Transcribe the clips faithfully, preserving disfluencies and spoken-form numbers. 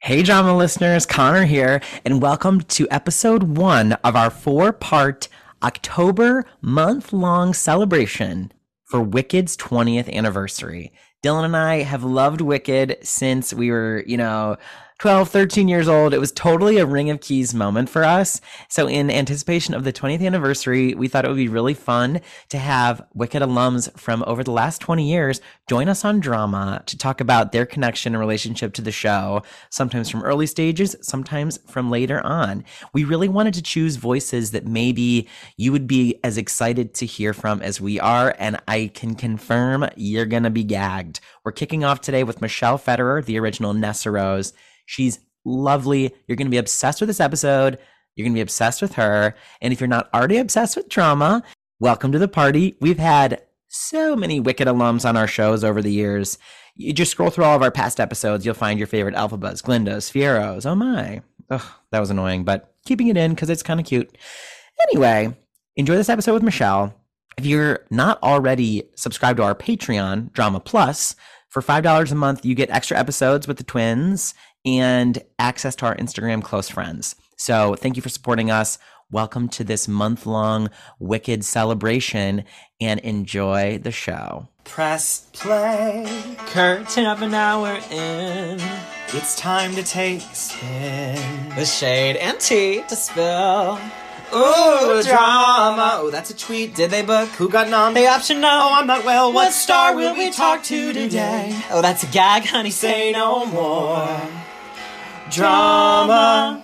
Hey, drama listeners, Connor here, and welcome to episode one of our four part October month long celebration for Wicked's twentieth anniversary. Dylan and I have loved Wicked since we were, you know, twelve, thirteen years old. It was totally a Ring of Keys moment for us. So in anticipation of the twentieth anniversary, we thought it would be really fun to have Wicked alums from over the last twenty years join us on Drama to talk about their connection and relationship to the show, sometimes from early stages, sometimes from later on. We really wanted to choose voices that maybe you would be as excited to hear from as we are, and I can confirm you're going to be gagged. We're kicking off today with Michelle Federer, the original Nessa Rose. She's lovely. You're going to be obsessed with this episode. You're going to be obsessed with her. And if you're not already obsessed with drama, welcome to the party. We've had so many Wicked alums on our shows over the years. You just scroll through all of our past episodes. You'll find your favorite Elphabas, Glindas, Fieros. Oh my. Ugh, that was annoying, but keeping it in because it's kind of cute. Anyway, enjoy this episode with Michelle. If you're not already subscribed to our Patreon, Drama Plus, for five dollars a month, you get extra episodes with the twins and access to our Instagram close friends. So thank you for supporting us. Welcome to this month-long Wicked celebration and enjoy the show. Press play, curtain of an hour in. It's time to take a spin. The shade and tea to spill. Ooh, drama. Oh, that's a tweet. Did they book? Who got nom? They option no. Oh, I'm not well. What star will we talk to today? Oh, that's a gag, honey. Say no more. Drama.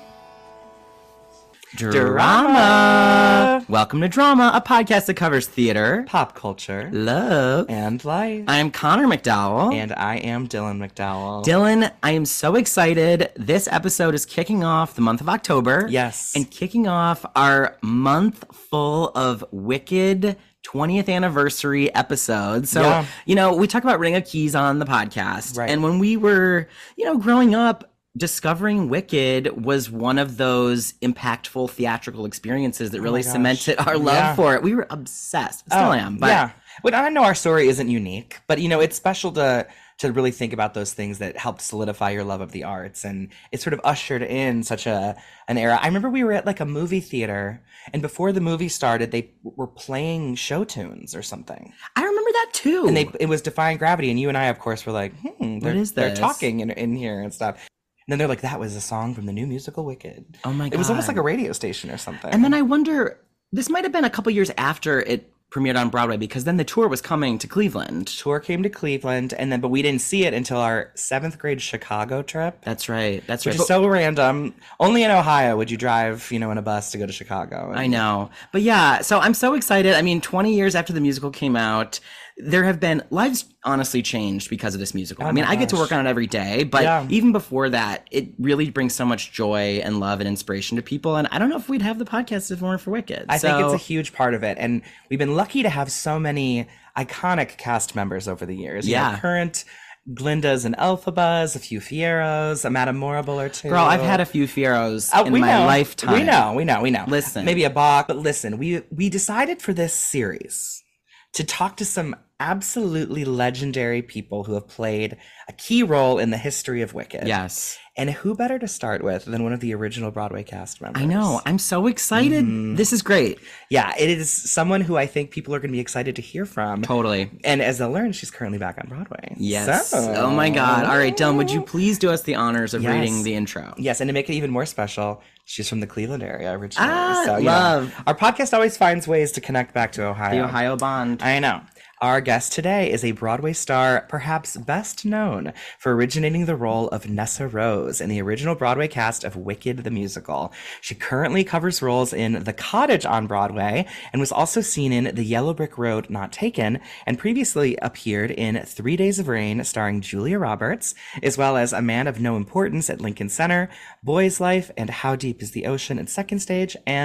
Drama. Welcome to Drama, a podcast that covers theater, Pop culture. love, And life. I'm Connor McDowell. And I am Dylan McDowell. Dylan, I am so excited. This episode is kicking off the month of October. Yes. And kicking off our month full of Wicked twentieth anniversary episodes. So, Yeah. you know, we talk about Ring of Keys on the podcast. Right. And when we were, you know, growing up, discovering Wicked was one of those impactful theatrical experiences that really gosh. cemented our love Yeah. for it. We were obsessed. Still Oh, am. But yeah. But I know our story isn't unique, but you know, it's special to to really think about those things that helped solidify your love of the arts, and it sort of ushered in such a an era. I remember we were at like a movie theater, and before the movie started, they were playing show tunes or something, I remember that too. and they it was Defying Gravity, and you and I, of course, were like, hmm, they're, is they're this? talking in, in here and stuff. And then they're like, that was a song from the new musical Wicked. Oh my God. It was almost like a radio station or something. And then I wonder, this might have been a couple years after it premiered on Broadway, because then the tour was coming to Cleveland. Tour came to Cleveland, and then but we didn't see it until our seventh grade Chicago trip, That's right. That's which right. is so random. Only in Ohio would you drive, you know, in a bus to go to Chicago. I know. But yeah, so I'm so excited. I mean, twenty years after the musical came out, there have been lives honestly changed because of this musical. Oh I mean, my I get to gosh. work on it every day, but Yeah. even before that, it really brings so much joy and love and inspiration to people. And I don't know if we'd have the podcast if it weren't for Wicked. I think So- it's a huge part of it, and we've been lucky to have so many iconic cast members over the years. You know, Yeah. current Glindas and Elphabas, a few Fieros, a Madame Morrible or two. Girl, I've had a few Fieros Uh, in we my know. lifetime. We know, we know, we know. Listen. Maybe a Bach, but listen, we we decided for this series to talk to some absolutely legendary people who have played a key role in the history of Wicked. Yes. And who better to start with than one of the original Broadway cast members? I know. I'm so excited. Mm-hmm. This is great. Yeah, it is someone who I think people are going to be excited to hear from. Totally. And as they'll learn, she's currently back on Broadway. Yes. So- Oh my God. All right, Dylan, would you please do us the honors of Yes. reading the intro? Yes, and to make it even more special, she's from the Cleveland area originally. Ah, so, you know, love. our podcast always finds ways to connect back to Ohio. The Ohio Bond. I know. Our guest today is a Broadway star, perhaps best known for originating the role of Nessa Rose in the original Broadway cast of Wicked the Musical. She currently covers roles in The Cottage on Broadway and was also seen in The Yellow Brick Road Not Taken, and previously appeared in Three Days of Rain starring Julia Roberts, as well as A Man of No Importance at Lincoln Center, Boy's Life, and How Deep is the Ocean at Second Stage, and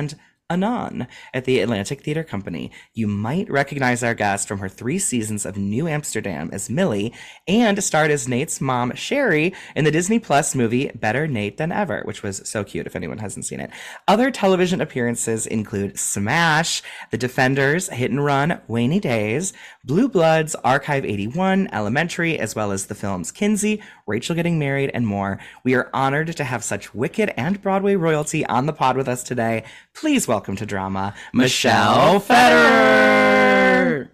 Anon at the Atlantic Theatre Company. You might recognize our guest from her three seasons of New Amsterdam as Millie and starred as Nate's mom, Sherry, in the Disney Plus movie Better Nate Than Ever, which was so cute if anyone hasn't seen it. Other television appearances include Smash, The Defenders, Hit and Run, Rainy Days, Blue Bloods, Archive eighty-one, Elementary, as well as the films Kinsey, Rachel Getting Married, and more. We are honored to have such Wicked and Broadway royalty on the pod with us today. Please welcome to drama, Michelle Federer.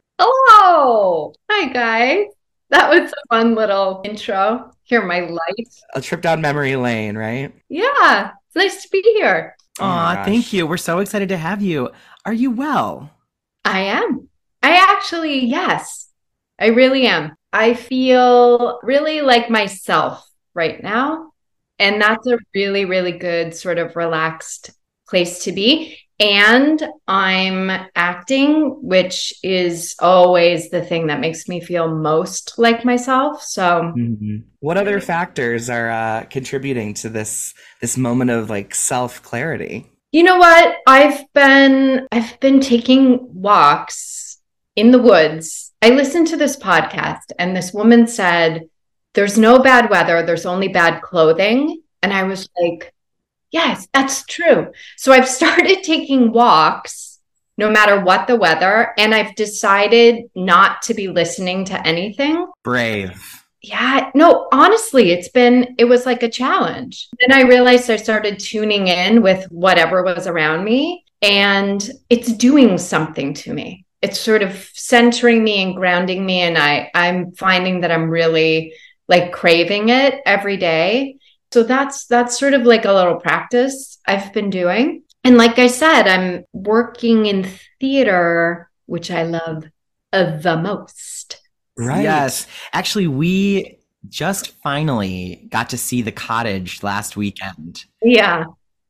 Hello. Hi, guys. That was a fun little intro. Here, my lights. A trip down memory lane, right? Yeah, it's nice to be here. Oh my Aw, gosh. thank you. We're so excited to have you. Are you well? I am. I actually, yes, I really am. I feel really like myself right now. And that's a really, really good sort of relaxed place to be. And I'm acting, which is always the thing that makes me feel most like myself. So Mhm. What other factors are uh, contributing to this this moment of like self clarity? you know what? I've been I've been taking walks in the woods. I listened to this podcast and this woman said, "There's no bad weather, there's only bad clothing." And I was like, yes, that's true. So I've started taking walks no matter what the weather, and I've decided not to be listening to anything. Brave. Yeah, no, honestly, it's been, it was like a challenge. Then I realized I started tuning in with whatever was around me, and it's doing something to me. It's sort of centering me and grounding me. And I, I'm finding that I'm really like craving it every day. So that's, that's sort of like a little practice I've been doing. And like I said, I'm working in theater, which I love uh, the most. Right. Yes. Actually, we just finally got to see The Cottage last weekend. Yeah,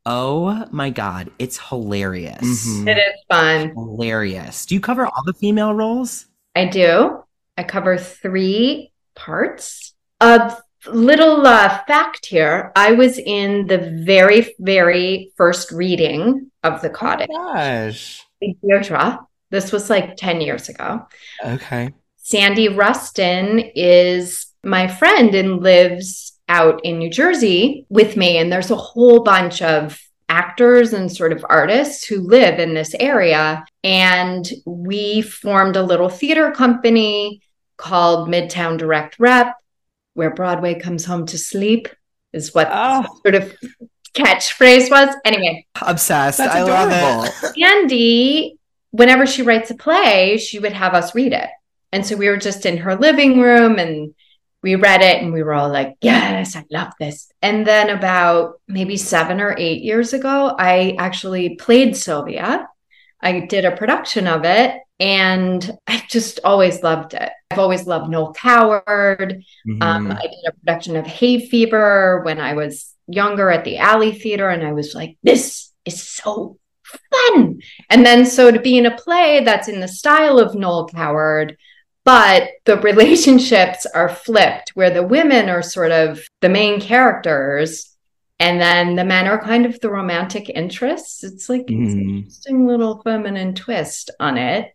Oh my God. It's hilarious. Mhm. it is fun. Hilarious. Do you cover all the female roles? I do. I cover three parts. A little uh, fact here. I was in the very, very first reading of The Oh Cottage. gosh. Deirdre. This was like ten years ago. Okay. Sandy Rustin is my friend and lives out in New Jersey with me. And there's a whole bunch of actors and sort of artists who live in this area. And we formed a little theater company called Midtown Direct Rep, where Broadway comes home to sleep, is what Oh, sort of catchphrase was. Anyway, Obsessed. that's I love adorable. it. Andy, whenever she writes a play, she would have us read it. And so we were just in her living room and we read it and we were all like, yes, I love this. And then about maybe seven or eight years ago, I actually played Sylvia. I did a production of it and I just always loved it. I've always loved Noel Coward. Um, Mhm. I did a production of Hay Fever when I was younger at the Alley Theater. And I was like, this is so fun. And then so to be in a play that's in the style of Noel Coward, but the relationships are flipped where the women are sort of the main characters and then the men are kind of the romantic interests. It's like it's an Mhm. interesting little feminine twist on it.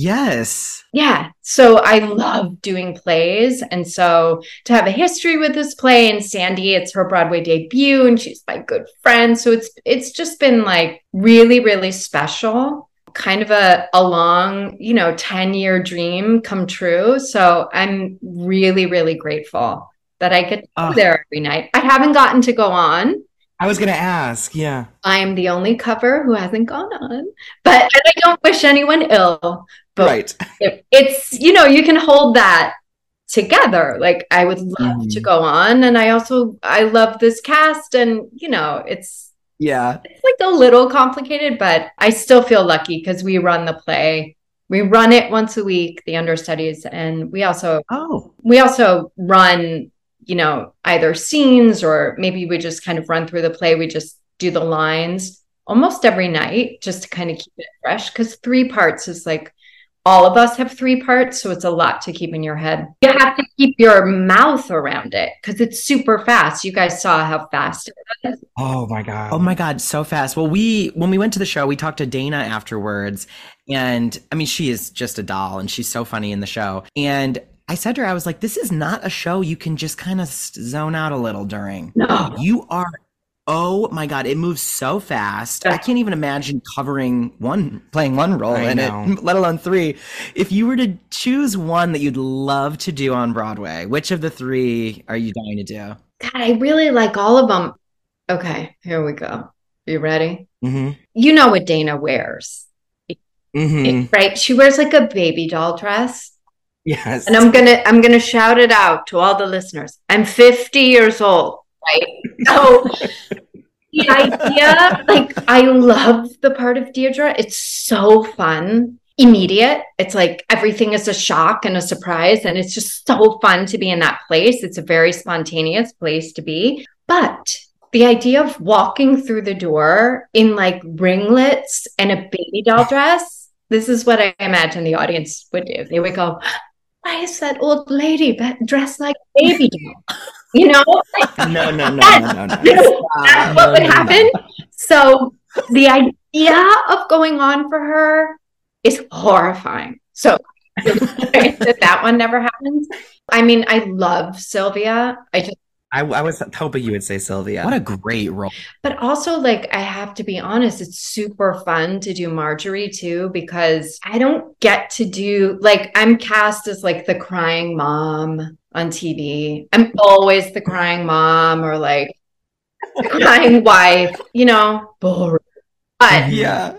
Yes. Yeah. So I love doing plays. And so to have a history with this play, and Sandy, it's her Broadway debut and she's my good friend. So it's it's just been like really, really special. Kind of a, a long, you know, ten year dream come true. So I'm really, really grateful that I get to Oh. go there every night. I haven't gotten to go on. I was gonna ask. Yeah. I am the only cover who hasn't gone on, but and I don't wish anyone ill. But Right. it, it's, you know, you can hold that together. Like I would love Mhm. to go on. And I also, I love this cast and, you know, it's, Yeah. it's like a little complicated, but I still feel lucky because we run the play. We run it once a week, the understudies, and we also Oh. we also run, you know, either scenes or maybe we just kind of run through the play. We just do the lines almost every night just to kind of keep it fresh because three parts is like all of us have three parts, so it's a lot to keep in your head. You have to keep your mouth around it because it's super fast. You guys saw how fast it was. Oh my God. Oh my God, so fast. Well, we, when we went to the show, we talked to Dana afterwards. And I mean, she is just a doll and she's so funny in the show. And I said to her, I was like, this is not a show you can just kind of zone out a little during. No. You are, oh my God, it moves so fast. I can't even imagine covering one, playing one role I in know. it, let alone three. If you were to choose one that you'd love to do on Broadway, which of the three are you dying to do? God, I really like all of them. Okay, here we go. Are you ready? Mm-hmm. You know what Dana wears, Mm-hmm. right? She wears like a baby doll dress. Yes. And I'm gonna I'm gonna shout it out to all the listeners. I'm fifty years old, right? So the idea, like, I love the part of Deirdre. It's so fun, immediate. It's like everything is a shock and a surprise, and it's just so fun to be in that place. It's a very spontaneous place to be. But the idea of walking through the door in like ringlets and a baby doll dress, this is what I imagine the audience would do. They would go, why is that old lady dressed like a baby doll? You know? No, no, no, That's, no, no, no. you know, that's what would no, no. happen. So the idea of going on for her is horrifying. So that that one never happens. I mean, I love Sylvia. I just I, I was hoping you would say Sylvia. What a great role. But also, like, I have to be honest, it's super fun to do Marjorie too, because I don't get to do, like, I'm cast as like the crying mom on T V. I'm always the crying mom or like the crying wife, you know, boring. But Yeah.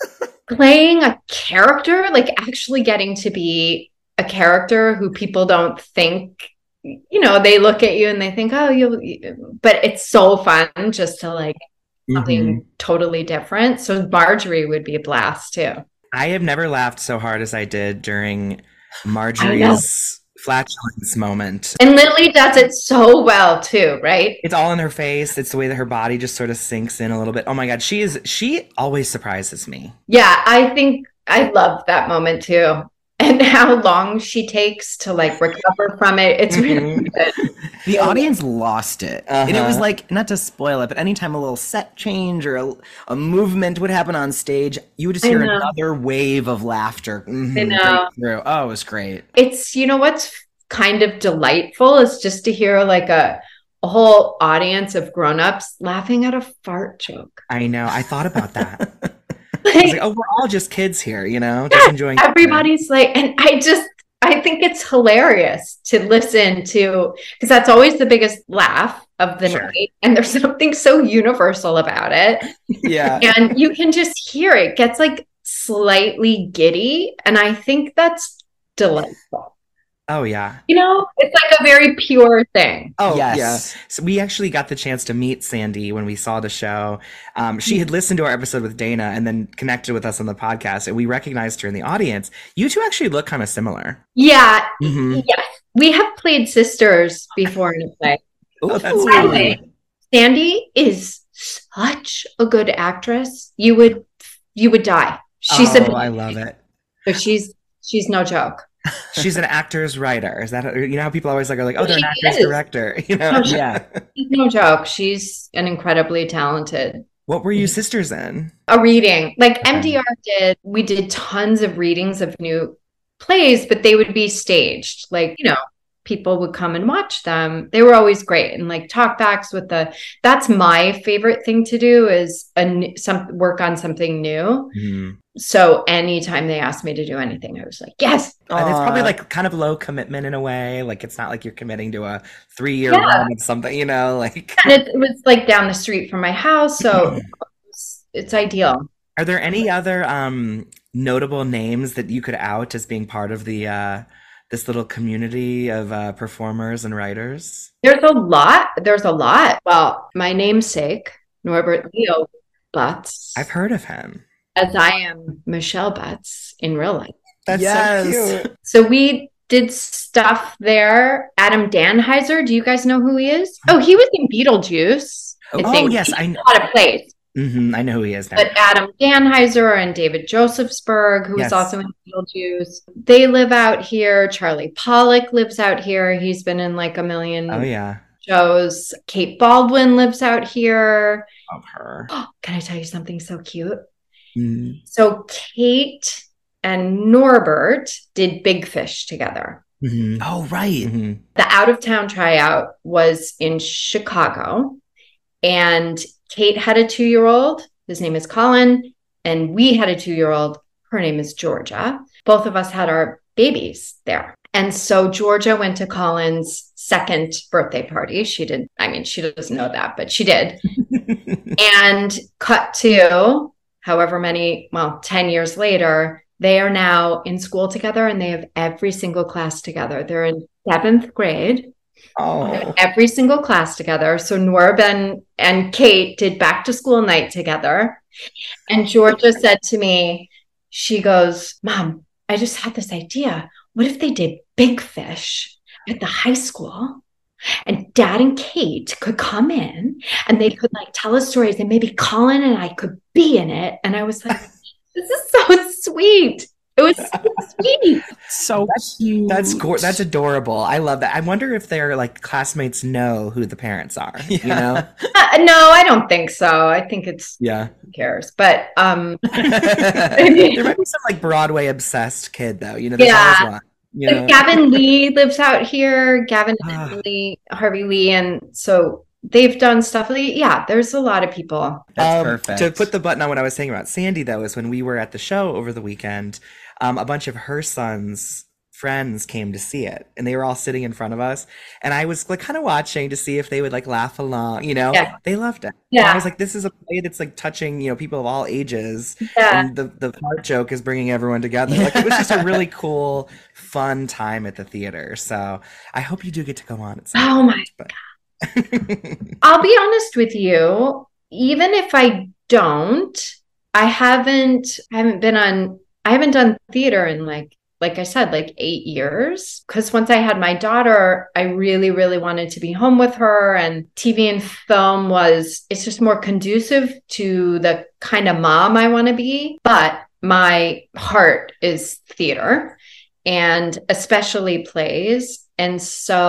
playing a character, like actually getting to be a character who people don't think, you know, they look at you and they think, oh, you'll, but it's so fun just to like something Mhm. totally different. So Marjorie would be a blast too. I have never laughed so hard as I did during Marjorie's flatulence moment. And Lily does it so well too, right? It's all in her face. It's the way that her body just sort of sinks in a little bit. Oh my God. She is, she always surprises me. Yeah, I think I love that moment too. And how long she takes to like recover from it. It's really Mhm. good. The audience lost it. And it was Uh-huh. like, not to spoil it, but anytime a little set change or a, a movement would happen on stage, you would just I hear know. another wave of laughter. Mhm. I know. Through. Oh, it was great. It's, you know, what's kind of delightful is just to hear like a, a whole audience of grown-ups laughing at a fart joke. I know. I thought about that. I was Like, like, oh, we're all just kids here, you know, just enjoying. everybody's like, and I just, I think it's hilarious to listen to, because that's always the biggest laugh of the Sure. night. And there's something so universal about it. Yeah. And you can just hear it gets like slightly giddy. And I think that's delightful. Oh, yeah. You know, it's like a very pure thing. Oh, Yes. yeah. So we actually got the chance to meet Sandy when we saw the show. Um, she had listened to our episode with Dana and then connected with us on the podcast, and we recognized her in the audience. You two actually look kind of similar. Yeah. Mhm. Yes. We have played sisters before in a play. Oh, that's Ooh. By the really way, Sandy is such a good actress. You would you would die. She's oh, a I love it. but she's she's no joke. She's an actor's writer. Is that, you know how people always like are like, oh, they're an She actor's is. director. You know? No, she- Yeah. She's no joke. She's an incredibly talented. What were you sisters in? A reading like Okay. M D R did. We did tons of readings of new plays, but they would be staged. Like, you know, people would come and watch them. They were always great, and like talkbacks with the. That's my favorite thing to do is a n- some work on something new. Mhm. So anytime they asked me to do anything, I was like, yes. And it's probably Aw. like kind of low commitment in a way. Like it's not like you're committing to a three year Yeah. run of something, you know, like. And it, it was like down the street from my house. So it's, it's ideal. Are there any other um, notable names that you could out as being part of the uh, this little community of uh, performers and writers? There's a lot. There's a lot. Well, my namesake, Norbert Leo Butts, I've heard of him. as I am Michelle Butts in real life. That's Yes. so cute. So we did stuff there. Adam Danheiser, do you guys know who he is? Oh, he was in Beetlejuice. I Oh, think. yes, I know. A lot of plays. Mm-hmm. I know who he is now. But Adam Danheiser and David Josephsberg, who Yes. is also in Beetlejuice, they live out here. Charlie Pollock lives out here. He's been in like a million Oh, yeah. shows. Kate Baldwin lives out here. Love her. Can I tell you something so cute? Mm. So Kate and Norbert did Big Fish together. Mm-hmm. Oh, right. Mm-hmm. The out-of-town tryout was in Chicago, and Kate had a two-year-old. His name is Colin, and we had a two-year-old. Her name is Georgia. Both of us had our babies there. And so Georgia went to Colin's second birthday party. She did. I mean, she doesn't know that, but she did. And cut to however many, well, ten years later, they are now in school together and they have every single class together. They're in seventh grade. Oh. Every single class together. So Norb and, and Kate did back to school night together. And Georgia said to me, she goes, Mom, I just had this idea. What if they did Big Fish at the high school? And Dad and Kate could come in and they could like tell us stories, and maybe Colin and I could be in it. And I was like, this is so sweet. It was so sweet. So That's cute. that's go- that's adorable. I love that. I wonder if their like classmates know who the parents are. You Yeah. know? Uh, no, I don't think so. I think it's Yeah. who cares. But um, There might be some like Broadway obsessed kid though. You know, there's Yeah. always one. You know? Gavin Lee lives out here. Gavin Ah. and Lee, Harvey Lee, and so they've done stuff. Yeah, there's a lot of people. That's Um, perfect. To put the button on what I was saying about Sandy, though, is when we were at the show over the weekend, um, a bunch of her son's friends came to see it, and they were all sitting in front of us. And I was like kind of watching to see if they would like laugh along. You know, Yeah. they loved it. And Yeah. I was like, this is a play that's like touching, you know, people of all ages. Yeah. And the the part joke is bringing everyone together. Like it was just a really cool, fun time at the theater. So I hope you do get to go on at some Oh my but- I'll be honest with you, even if I don't, I haven't I haven't been on I haven't done theater in like like I said, like eight years. Because once I had my daughter, I really, really wanted to be home with her. And T V and film was, it's just more conducive to the kind of mom I want to be. But my heart is theater, and especially plays. And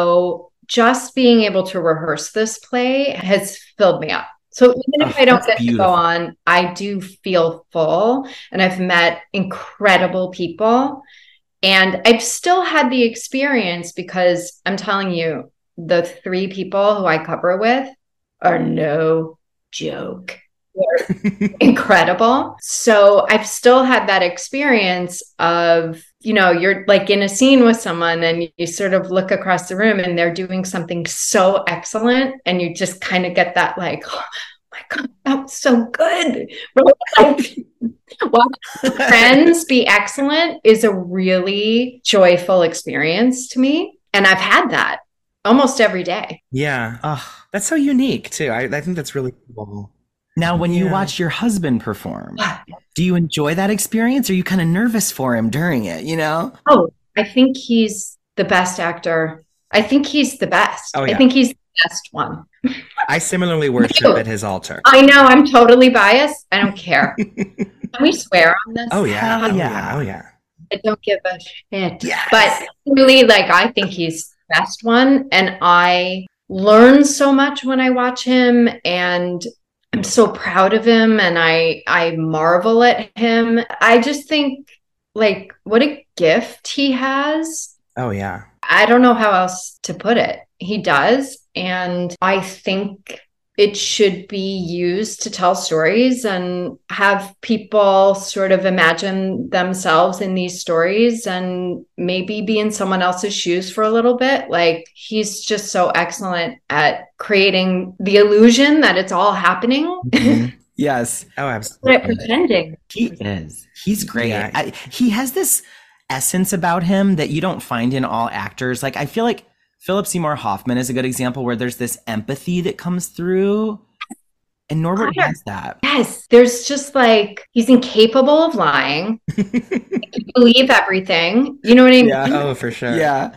so just being able to rehearse this play has filled me up. So even if Oh, I don't that's get to beautiful. go on, I do feel full, and I've met incredible people. And I've still had the experience, because I'm telling you, the three people who I cover with are no joke. They're incredible. So I've still had that experience of, you know, you're like in a scene with someone and you sort of look across the room and they're doing something so excellent, and you just kind of get that like, oh my God, that was so good. Like, watching friends be excellent is a really joyful experience to me. And I've had that almost every day. Yeah. Ugh. That's so unique too. I, I think that's really cool. Now, when you Yeah. watch your husband perform, do you enjoy that experience? Or are you kind of nervous for him during it? You know? Oh, I think he's the best actor. I think he's the best. Oh, yeah. I think he's the best one. I similarly worship You. at his altar. I know I'm totally biased. I don't care. Can we swear on this? Oh yeah. Hell Oh yeah. yeah. Oh yeah. I don't give a shit. Yes. But really, like, I think he's the best one. And I learn so much when I watch him, and I'm so proud of him, and I I marvel at him. I just think, like, what a gift he has. Oh yeah. I don't know how else to put it. He does. And I think it should be used to tell stories and have people sort of imagine themselves in these stories and maybe be in someone else's shoes for a little bit. Like, he's just so excellent at creating the illusion that it's all happening. Mhm. Yes. Oh, But absolutely. pretending. He is. He's great. Yeah. I, he has this essence about him that you don't find in all actors. Like, I feel like Philip Seymour Hoffman is a good example where there's this empathy that comes through. And Norbert Connor. has that. Yes, there's just like, he's incapable of lying. You believe everything. You know what I mean? Yeah. Oh, for sure. Yeah.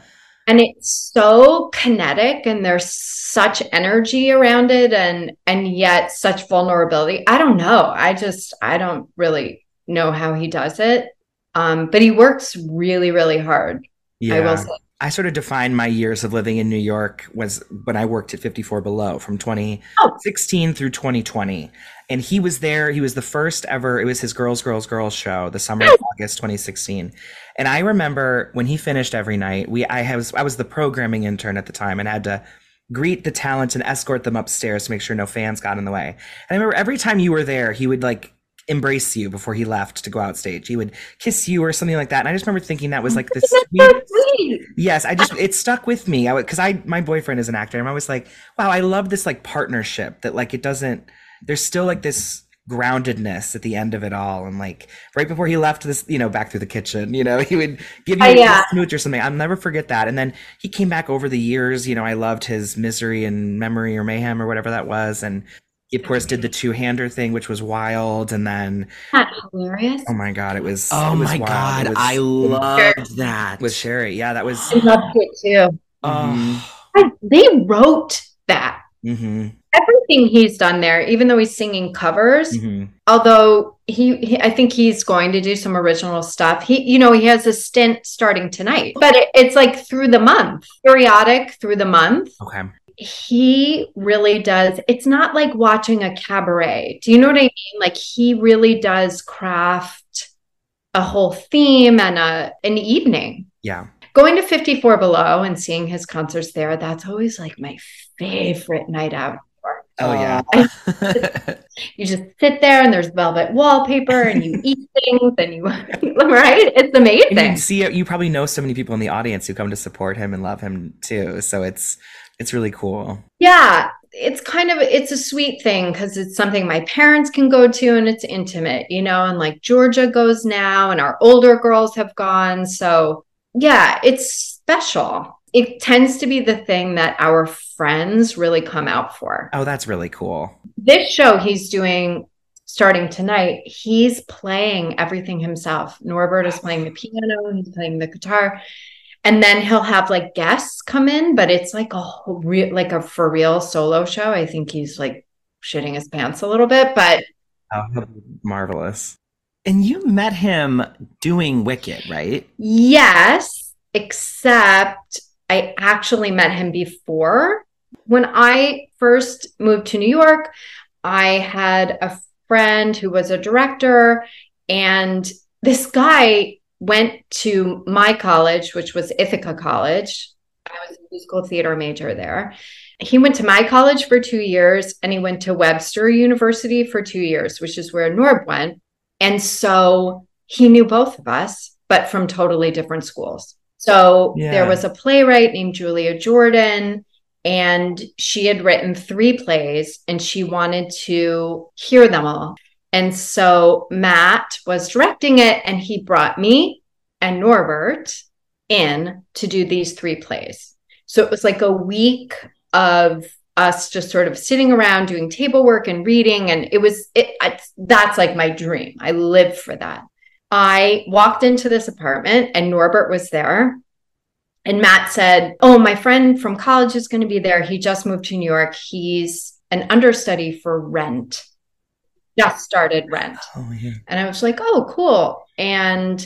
And it's so kinetic and there's such energy around it and and yet such vulnerability. I don't know. I just I don't really know how he does it. Um, but he works really, really hard. Yeah. I will say. I sort of defined my years of living in New York was when I worked at fifty-four Below from twenty sixteen oh. through twenty twenty. And he was there. He was the first ever. It was his Girls, Girls, Girls show, the summer of August twenty sixteen. And I remember when he finished every night, we I was I was the programming intern at the time and had to greet the talent and escort them upstairs to make sure no fans got in the way. And I remember every time you were there, he would like embrace you before he left to go out stage. He would kiss you or something like that. And I just remember thinking that was like the sweet. Yes, I just it stuck with me. I because I my boyfriend is an actor, and I was like, wow, I love this like partnership that like it doesn't. There's still like this groundedness at the end of it all, and like right before he left this, you know, back through the kitchen, you know, he would give you uh, yeah. a smooch or something. I'll never forget that. And then he came back over the years. You know, I loved his Misery and Memory or Mayhem or whatever that was, and he of course did the two-hander thing, which was wild. And then that's hilarious. Oh my god, it was. Oh it was my wild. god, was, I loved that with Sherry. Yeah, that was. I loved it too. Mm-hmm. They wrote that. Mm-hmm. Everything he's done there, even though he's singing covers, mm-hmm. although he, he, I think he's going to do some original stuff. He, you know, he has a stint starting tonight, but it, it's like through the month, periodic through the month. Okay. He really does. It's not like watching a cabaret. Do you know what I mean? Like he really does craft a whole theme and a an evening. Yeah. Going to fifty-four Below and seeing his concerts there, that's always like my favorite night out. Oh, yeah. You just sit there and there's velvet wallpaper and you eat things and you, right? It's amazing. And you see, you probably know so many people in the audience who come to support him and love him too. So it's, it's really cool. Yeah. It's kind of, it's a sweet thing because it's something my parents can go to and it's intimate, you know, and like Georgia goes now and our older girls have gone. So yeah, it's special. It tends to be the thing that our friends really come out for. Oh, that's really cool. This show he's doing starting tonight, he's playing everything himself. Norbert is playing the piano, he's playing the guitar, and then he'll have like guests come in, but it's like a whole re- like a for real solo show. I think he's like shitting his pants a little bit, but oh, marvelous. And you met him doing Wicked, right? Yes, except I actually met him before. When I first moved to New York, I had a friend who was a director, and this guy went to my college, which was Ithaca College. I was a musical theater major there. He went to my college for two years, and he went to Webster University for two years, which is where Norb went. And so he knew both of us, but from totally different schools. So yeah. There was a playwright named Julia Jordan, and she had written three plays and she wanted to hear them all. And so Matt was directing it, and he brought me and Norbert in to do these three plays. So it was like a week of us just sort of sitting around doing table work and reading. And it was, it, it's, that's like my dream. I live for that. I walked into this apartment and Norbert was there. And Matt said, oh, my friend from college is going to be there. He just moved to New York. He's an understudy for Rent. Just started Rent. Oh, yeah. And I was like, oh, cool. And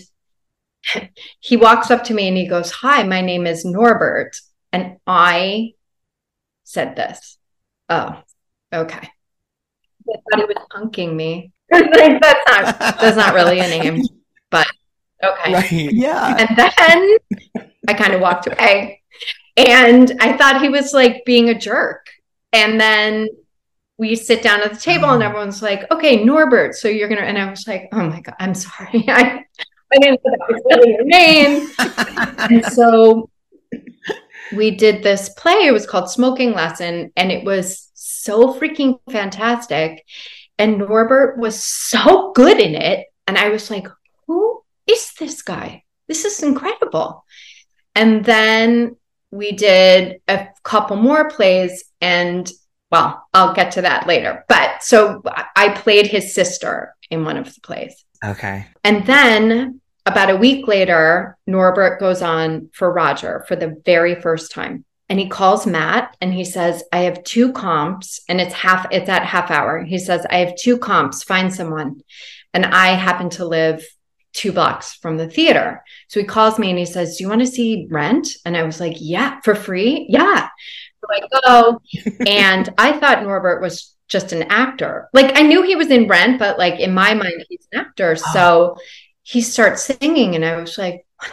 he walks up to me and he goes, hi, my name is Norbert. And I said this. Oh, okay. I thought he was punking me. that's not that's not really a name, but okay. Right. Yeah. And then I kind of walked away, and I thought he was like being a jerk. And then we sit down at the table, oh. and everyone's like, "Okay, Norbert, so you're gonna." And I was like, "Oh my god, I'm sorry, I I didn't know that was really your name." And so we did this play. It was called Smoking Lesson, and it was so freaking fantastic. And Norbert was so good in it. And I was like, who is this guy? This is incredible. And then we did a couple more plays, and well, I'll get to that later. But so I played his sister in one of the plays. Okay. And then about a week later, Norbert goes on for Roger for the very first time. And he calls Matt and he says, I have two comps and it's half, it's at half hour. He says, I have two comps, find someone. And I happen to live two blocks from the theater. So he calls me and he says, do you want to see Rent? And I was like, yeah, for free. Yeah. So I go, and I thought Norbert was just an actor. Like I knew he was in Rent, but like in my mind, he's an actor. So he starts singing and I was like, what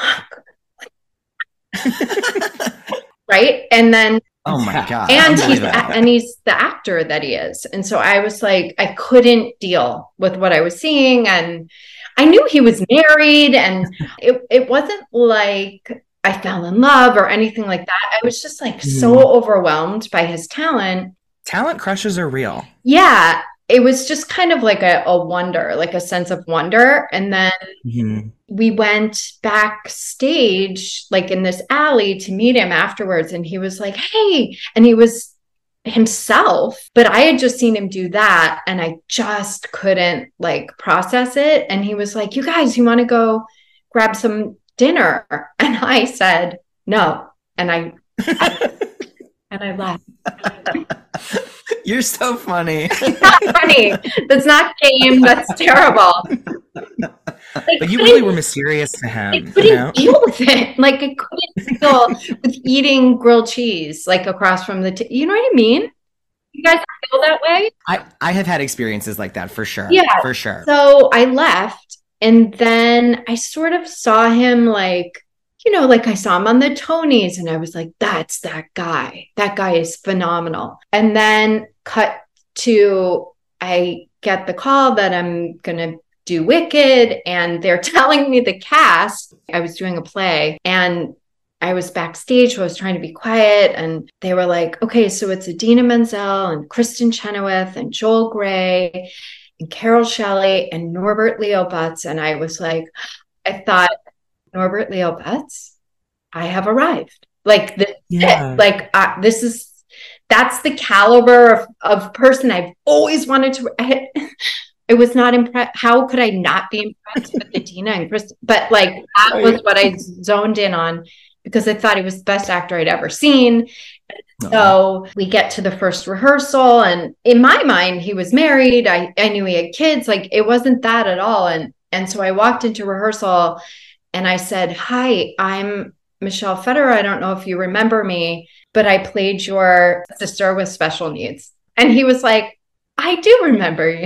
the fuck? Right. And then, oh my God. And he's, and he's the actor that he is. And so I was like, I couldn't deal with what I was seeing. And I knew he was married and it, it wasn't like I fell in love or anything like that. I was just like mm. so overwhelmed by his talent. Talent crushes are real. Yeah. It was just kind of like a, a wonder, like a sense of wonder. And then mm-hmm. we went backstage, like in this alley to meet him afterwards. And he was like, hey, and he was himself, but I had just seen him do that. And I just couldn't like process it. And he was like, you guys, you want to go grab some dinner? And I said, no. And I, I and I laughed. You're so funny. It's not funny. That's not game. That's terrible. Like, but you really were mysterious to him. I couldn't you know? deal with it. Like I couldn't deal with eating grilled cheese like across from the. T- you know what I mean? You guys feel that way? I I have had experiences like that for sure. Yeah, for sure. So I left, and then I sort of saw him like. You know, like I saw him on the Tonys and I was like, that's that guy. That guy is phenomenal. And then cut to, I get the call that I'm going to do Wicked and they're telling me the cast. I was doing a play and I was backstage. So I was trying to be quiet and they were like, okay, so it's Idina Menzel and Kristen Chenoweth and Joel Grey and Carol Shelley and Norbert Leo Butz. And I was like, I thought, Norbert Leo Butz, I have arrived. Like this, yeah. like uh, this is that's the caliber of, of person I've always wanted to. I, it was not impressed. How could I not be impressed with Idina and Chris? But like that was what I zoned in on because I thought he was the best actor I'd ever seen. No. So we get to the first rehearsal, and in my mind, he was married. I I knew he had kids. Like it wasn't that at all. And and so I walked into rehearsal. And I said, hi, I'm Michelle Federer. I don't know if you remember me, but I played your sister with special needs. And he was like, I do remember you.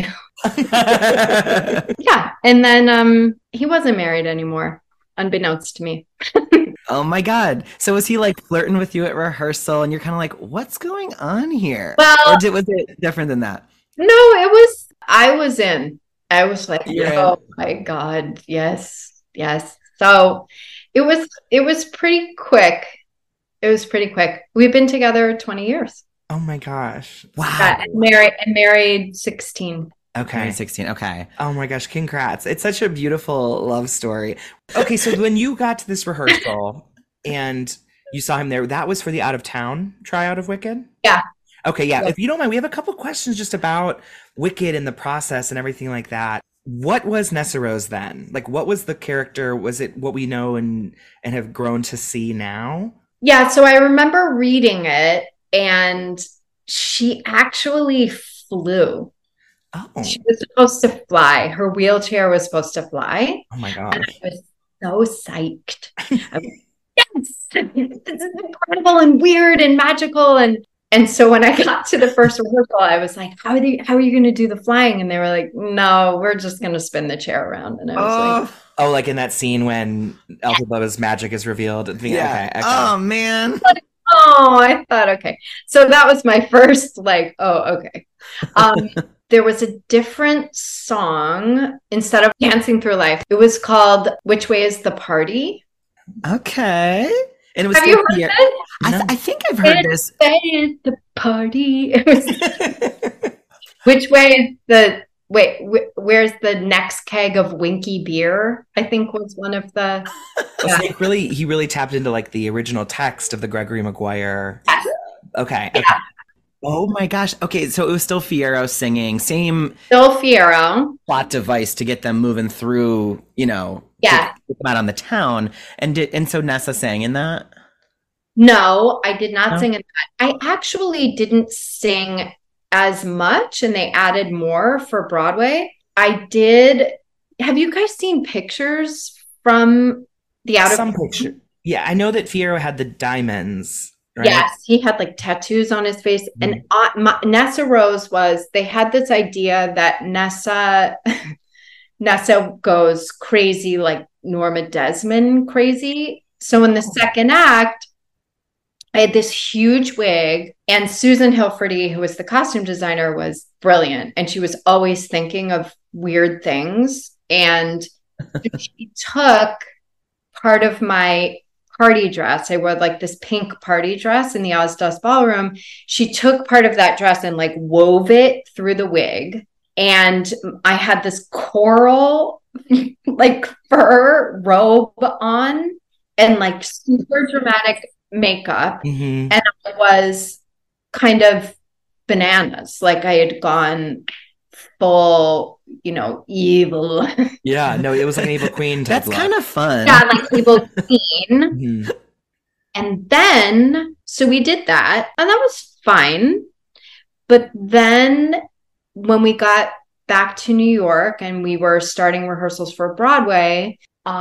Yeah. And then um, he wasn't married anymore, unbeknownst to me. Oh my God. So was he like flirting with you at rehearsal and you're kind of like, what's going on here? Well, or did, was it different than that? No, it was, I was in. I was like, yeah. Oh my God. Yes. Yes. So it was, it was pretty quick. It was pretty quick. We've been together twenty years. Oh my gosh. Wow. Yeah, and married, and married sixteen. Okay. sixteen. Okay. Oh my gosh. Congrats. It's such a beautiful love story. Okay. So when you got to this rehearsal and you saw him there, that was for the out of town tryout of Wicked? Yeah. Okay. Yeah. yeah. If you don't mind, we have a couple questions just about Wicked and the process and everything like that. What was Nessarose then? Like, what was the character? Was it what we know and and have grown to see now? Yeah, so I remember reading it, and she actually flew. Oh. She was supposed to fly. Her wheelchair was supposed to fly. Oh my gosh. And I was so psyched. I was, yes, this is incredible and weird and magical. And And so when I got to the first rehearsal, I was like, how are they, how are you going to do the flying? And they were like, no, we're just going to spin the chair around. And I was oh. like, oh, like in that scene when Elphaba's magic is revealed. Yeah. Okay, okay. Oh, man. Oh, I thought, okay. So that was my first, like, oh, okay. Um, there was a different song instead of Dancing Through Life. It was called Which Way is the Party? Okay. And it was Have you heard Pierre- it? I, th- I think I've heard this. Which way is the party? It was, which way is the wait? Wh- where's the next keg of Winky beer? I think was one of the. Yeah. So really, he really tapped into like the original text of the Gregory Maguire. Yes. Okay. Yeah. okay. Oh my gosh. Okay, so it was still Fiyero singing, same Still Fiyero. plot device to get them moving through, you know, Yeah. to get them out on the town. And did and so Nessa sang in that? No, I did not No? sing in that. I actually didn't sing as much, and they added more for Broadway. I did. Have you guys seen pictures from the out of Some picture. Yeah, I know that Fiyero had the diamonds, right? Yes, he had like tattoos on his face. Mhm. And uh, my, Nessa Rose was, they had this idea that Nessa, Nessa goes crazy, like Norma Desmond crazy. So in the second act, I had this huge wig, and Susan Hilferty, who was the costume designer, was brilliant. And she was always thinking of weird things. And she took part of my party dress. I wore like this pink party dress in the Ozdos Ballroom. She took part of that dress and like wove it through the wig. And I had this coral like fur robe on and like super dramatic makeup. Mhm. And I was kind of bananas. Like I had gone full, you know, evil. Yeah, no, it was like an evil queen type That's kind of fun. Yeah, like evil queen. Mhm. And then, so we did that, and that was fine. But then when we got back to New York and we were starting rehearsals for Broadway,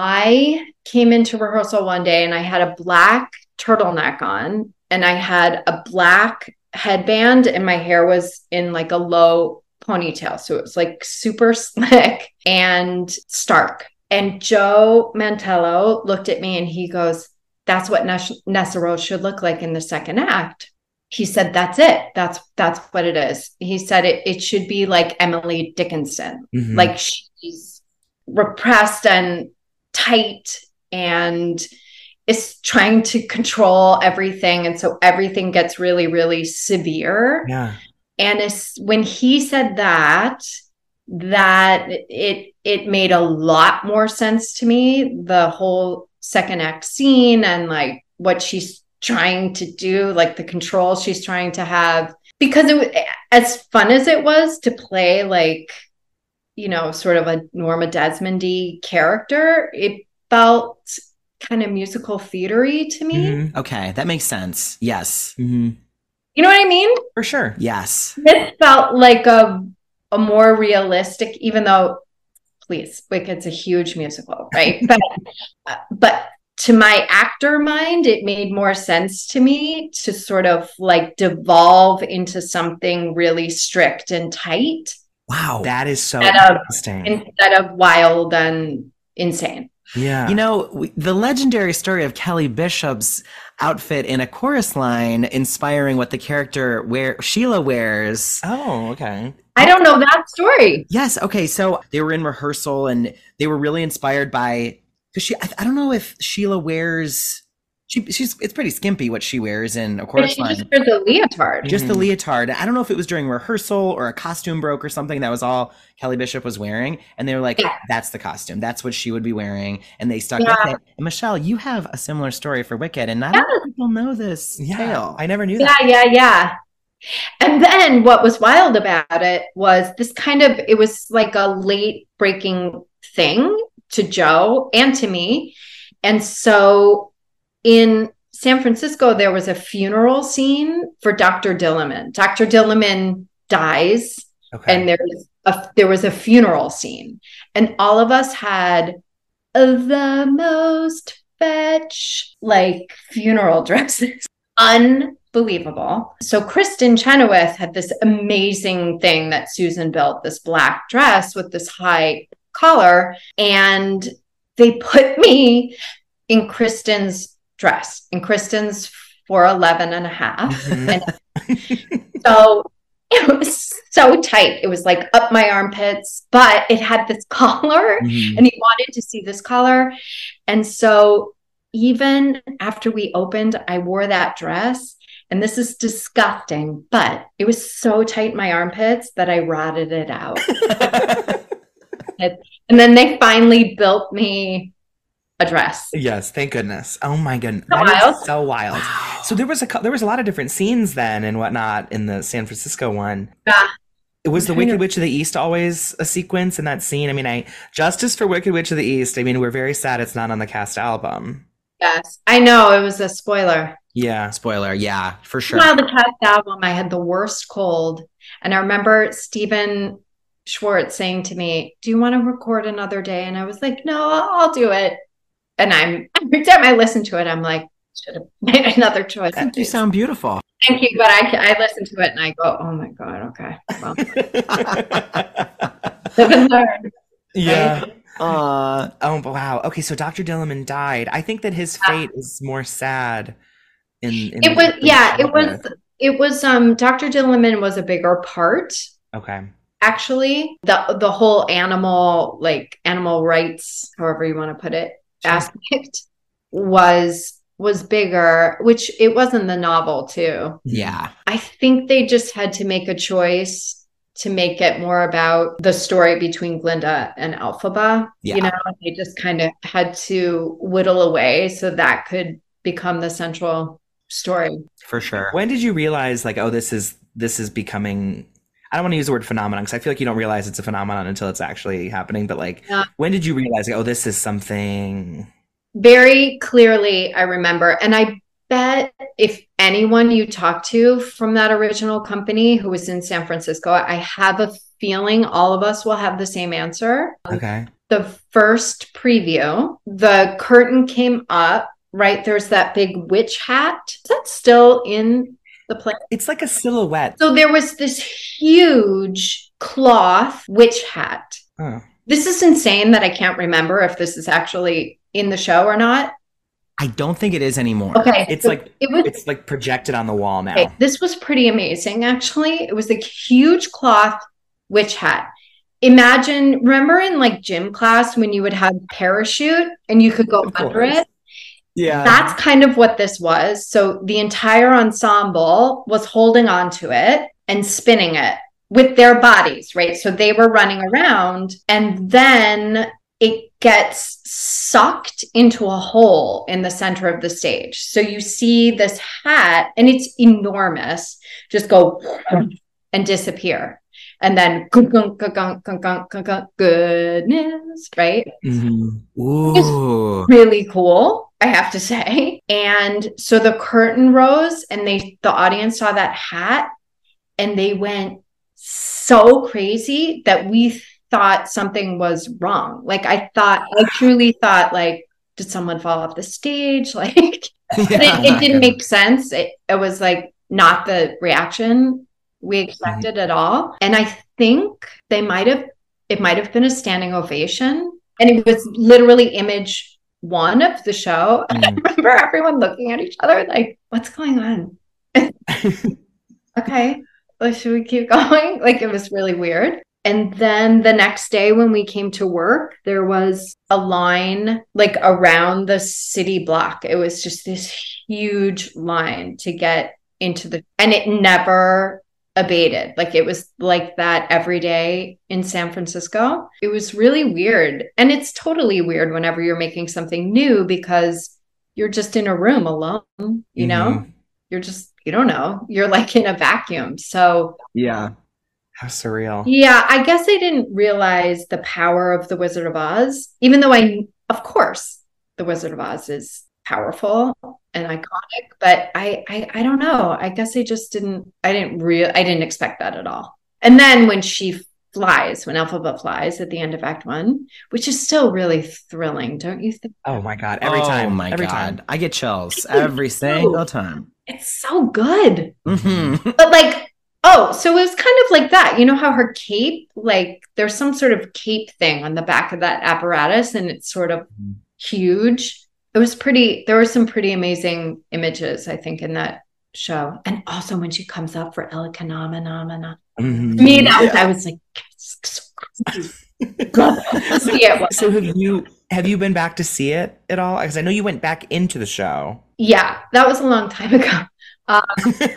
I came into rehearsal one day and I had a black turtleneck on and I had a black headband and my hair was in like a low ponytail. So it was like super slick and stark. And Joe Mantello looked at me and he goes, "That's what Nessa Rose should look like in the second act." He said, "That's it. That's that's what it is." He said it, it should be like Emily Dickinson. Mhm. Like she's repressed and tight and is trying to control everything. And so everything gets really, really severe. Yeah. And it's, when he said that, that it it made a lot more sense to me, the whole second act scene and like what she's trying to do, like the control she's trying to have. Because it was, as fun as it was to play like, you know, sort of a Norma Desmond-y character, it felt kind of musical theater-y to me. Mhm. Okay, that makes sense. Yes. Mhm. You know what I mean? For sure. Yes. This felt like a a more realistic, even though, please, Wicked's a huge musical, right? but uh, but to my actor mind, it made more sense to me to sort of like devolve into something really strict and tight Wow. That is so Instead of- interesting. instead of wild and insane. Yeah. You know, we, the legendary story of Kelly Bishop's outfit in a chorus line inspiring what the character wear Sheila wears. Oh, okay. I don't know that story. Yes. Okay. So they were in rehearsal and they were really inspired by, because she, I, I don't know if Sheila wears, she, she's, it's pretty skimpy what she wears in a But chorus she line. just wears a leotard. Just the Mhm. leotard. I don't know if it was during rehearsal or a costume broke or something. That was all Kelly Bishop was wearing. And they were like, Yeah. that's the costume. That's what she would be wearing. And they stuck Yeah. with it. And Michelle, you have a similar story for Wicked. And not a lot of people know this Yeah. tale. I never knew Yeah, that. yeah, yeah. And then what was wild about it was this kind of, it was like a late breaking thing to Joe and to me. And so in San Francisco, there was a funeral scene for Doctor Dillerman. Doctor Dillerman dies, Okay. and there was a there was a funeral scene, and all of us had the most fetch like funeral dresses. Unbelievable. So Kristen Chenoweth had this amazing thing that Susan built, this black dress with this high collar, and they put me in Kristen's dress, in Kristen's four eleven and a half. Mhm. And so it was so tight. It was like up my armpits, but it had this collar, Mhm. and he wanted to see this collar. And so even after we opened, I wore that dress. And this is disgusting, but it was so tight in my armpits that I rotted it out. And then they finally built me a dress. Yes, thank goodness. Oh my goodness, So that wild. is so wild. Wow. So there was a cou- there was a lot of different scenes then and whatnot in the San Francisco one. Yeah. Was the I'm trying Wicked to- Witch of the East always a sequence in that scene? I mean, I justice for Wicked Witch of the East. I mean, we're very sad it's not on the cast album. Yes. I know it was a spoiler. Yeah. Spoiler, yeah, for sure. While the cast album, I had the worst cold. And I remember Stephen Schwartz saying to me, do you want to record another day? And I was like, no, I'll, I'll do it. And I'm every time I listen to it, I'm like, should have made another choice. I think you sound beautiful. Thank you. But I, I listen to it and I go, oh my God, okay. Well, live and learn. Yeah. Uh, Oh wow. Okay, so Doctor Dillerman died. I think that his fate is more sad. In, in It was, the yeah, it show. was, it was, um, Doctor Dillerman was a bigger part. Okay. Actually, the the whole animal, like animal rights, however you want to put it, Sure. aspect was was bigger, which it was in the novel too. yeah. I think they just had to make a choice to make it more about the story between Glinda and Elphaba. Yeah. You know, they just kind of had to whittle away so that could become the central story. For sure. When did you realize, like, oh, this is this is becoming? I don't want to use the word phenomenon because I feel like you don't realize it's a phenomenon until it's actually happening. But like, Yeah. when did you realize, like, oh, this is something? Very clearly, I remember. And I bet if anyone you talk to from that original company who was in San Francisco, I have a feeling all of us will have the same answer. Okay. The first preview, the curtain came up, right? There's that big witch hat. Is that still in the play? It's like a silhouette. So there was this huge cloth witch hat. Oh. This is insane that I can't remember if this is actually in the show or not. I don't think it is anymore. Okay. It's so like it was it's like projected on the wall now. okay, this was pretty amazing, actually. It was a huge cloth witch hat. Imagine, remember in like gym class when you would have parachute and you could go Of under course. it? Yeah. That's kind of what this was. So the entire ensemble was holding on to it and spinning it with their bodies, right? So they were running around and then it gets sucked into a hole in the center of the stage. So you see this hat and it's enormous, just go and disappear. And then goodness, right? Mhm. Ooh. Really cool, I have to say. And so the curtain rose and they the audience saw that hat and they went so crazy that we thought something was wrong. Like I thought, I truly thought like, did someone fall off the stage? Like but Yeah. it, it didn't make sense. It, it was like not the reaction we expected at all. And I think they might have, it might have been a standing ovation. And it was literally image one of the show. And I Mm. remember everyone looking at each other like, what's going on? Okay, well, should we keep going? Like it was really weird. And then the next day when we came to work, there was a line like around the city block. It was just this huge line to get into the, and it never abated. Like it was like that every day in San Francisco. It was really weird. And it's totally weird whenever you're making something new because you're just in a room alone, you know? Mhm. You're just, you don't know. You're like in a vacuum. So Yeah. How surreal. yeah, I guess I didn't realize the power of the Wizard of Oz, even though I, of course, the Wizard of Oz is powerful and iconic, but I, I, I don't know. I guess I just didn't, I didn't real, I didn't expect that at all. And then when she flies, when Elphaba flies at the end of Act One, which is still really thrilling, don't you think? Oh my god! Every oh time. my every God. time. I get chills every single time. It's so good. Mm-hmm. But like, oh, so it was kind of like that. You know how her cape, like there's some sort of cape thing on the back of that apparatus and it's sort of huge. It was pretty, there were some pretty amazing images, I think, in that show. And also when she comes up for Elikanamana. Mhm. To me, that was, I was like, so crazy. Love it. See it. So have you have you been back to see it at all? Because I know you went back into the show. Yeah, that was a long time ago. Um,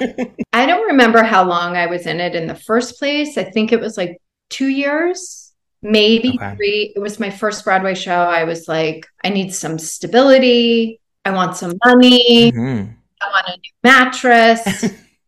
I don't remember how long I was in it in the first place. I think it was like two years. maybe Okay. three. It was my first Broadway show. I was like, I need some stability. I want some money. Mhm. I want a new mattress.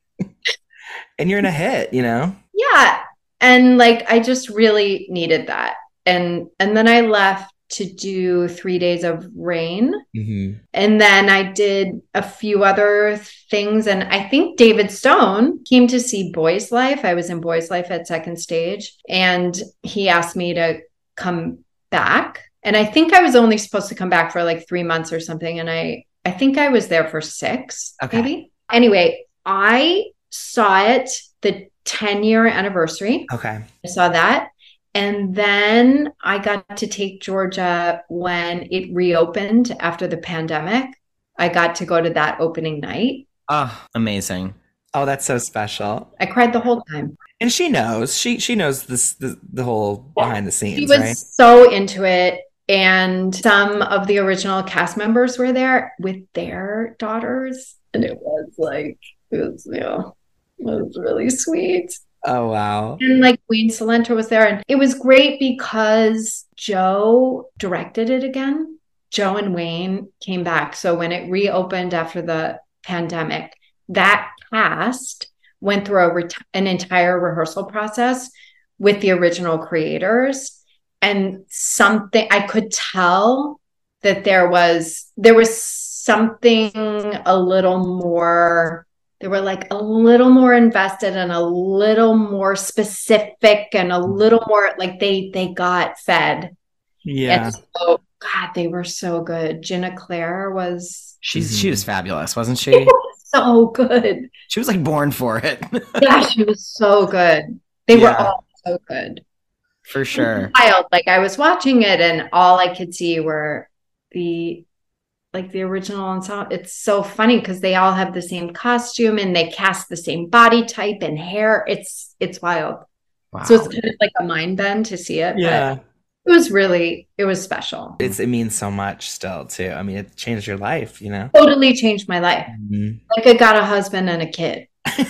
And you're in a hit, you know? Yeah. And like I just really needed that. And and then I left to do three days of rain. Mhm. And then I did a few other things. And I think David Stone came to see Boys Life. I was in Boys Life at Second Stage. And he asked me to come back. And I think I was only supposed to come back for like three months or something. And I I think I was there for six, Okay. maybe. Anyway, I saw it the ten year anniversary. Okay. I saw that. And then I got to take Georgia when it reopened after the pandemic. I got to go to that opening night. Oh, amazing. Oh, that's so special. I cried the whole time. And she knows. She she knows this the, the whole behind the scenes, She was right? so into it. And some of the original cast members were there with their daughters. And it was like, it was, you know, it was really sweet. Oh, wow. And like Wayne Salento was there. And it was great because Joe directed it again. Joe and Wayne came back. So when it reopened after the pandemic, that cast went through a ret- an entire rehearsal process with the original creators. And something I could tell that there was, there was something a little more, they were like a little more invested and a little more specific and a little more like they, they got fed. Yeah. And so, God, they were so good. Jenna Claire was She's Mhm. she was fabulous, wasn't she? so good. She was like born for it. Yeah, she was so good. They were Yeah. all so good. For sure. Wild. Like I was watching it and all I could see were the like the original ensemble. It's so funny because they all have the same costume and they cast the same body type and hair. It's it's wild. Wow. So it's kind of like a mind bend to see it. Yeah. But it was really, it was special. It's it means so much still too. I mean, it changed your life, you know? Totally changed my life. Mhm. Like I got a husband and a kid.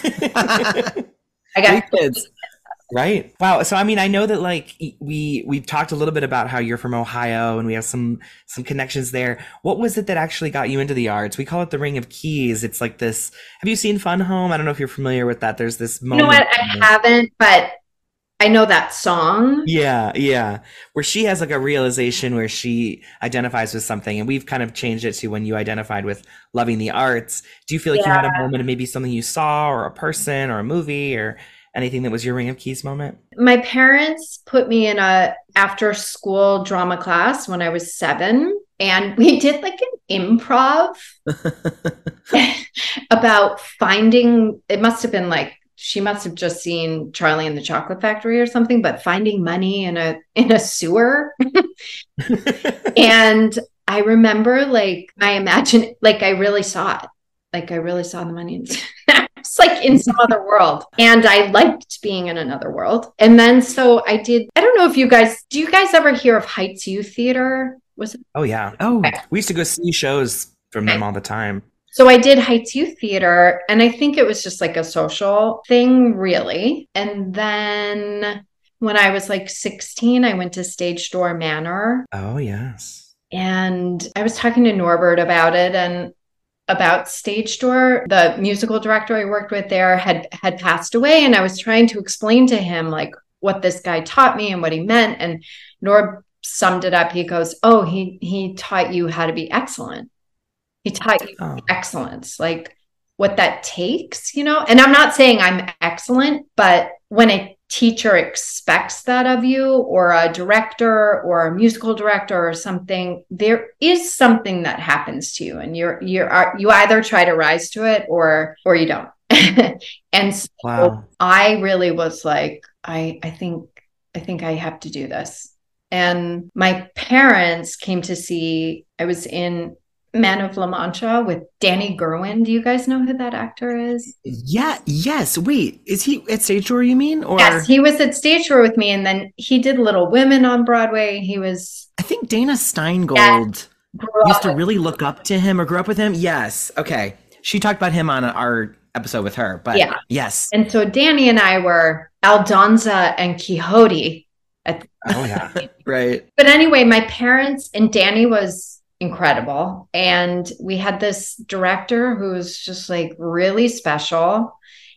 I Three got kids. Right. Wow. So I mean, I know that like e- we we've talked a little bit about how you're from Ohio and we have some some connections there. What was it that actually got you into the arts? We call it the Ring of Keys. It's like this. Have you seen Fun Home? I don't know if you're familiar with that. There's this you moment. know what? I haven't, but I know that song. Yeah, yeah. Where she has like a realization where she identifies with something, and we've kind of changed it to when you identified with loving the arts. Do you feel like you had a moment of maybe something you saw or a person or a movie or anything that was your Ring of Keys moment? My parents put me in a after school drama class when I was seven, and we did like an improv about finding, it must have been like, she must have just seen Charlie and the Chocolate Factory or something, but finding money in a in a sewer. And I remember like I imagine like I really saw it. Like I really saw the money. It's like in some other world. And I liked being in another world. And then so I did, I don't know if you guys, do you guys ever hear of Heights Youth Theater? Was it? Oh yeah. Oh, We used to go see shows from them all the time. So I did Heights Youth Theater, and I think it was just like a social thing, really. And then when I was like sixteen, I went to Stage Door Manor, Oh yes. and I was talking to Norbert about it and about Stage Door. The musical director I worked with there had had passed away, and I was trying to explain to him like what this guy taught me and what he meant. And Norb summed it up. He goes, "Oh, he he taught you how to be excellent. He taught you Oh. excellence, like what that takes, you know?" And I'm not saying I'm excellent, but when a teacher expects that of you, or a director or a musical director or something, there is something that happens to you, and you're you're you either try to rise to it or or you don't. And so Wow. I really was like, I I think I think I have to do this. And my parents came to see, I was in Man of La Mancha with Danny Gerwin. Do you guys know who that actor is? yeah. Yes. Wait, is he at Stage Door, you mean? Or Yes, he was at Stage Door with me, and then he did Little Women on Broadway. He was I think Dana Steingold grew used up to with- really look up to him or grew up with him. Yes. Okay. She talked about him on our episode with her, but Yeah. yes. And so Danny and I were Aldonza and Quixote At Oh yeah. Right. But anyway, my parents and Danny was incredible. And we had this director who was just like really special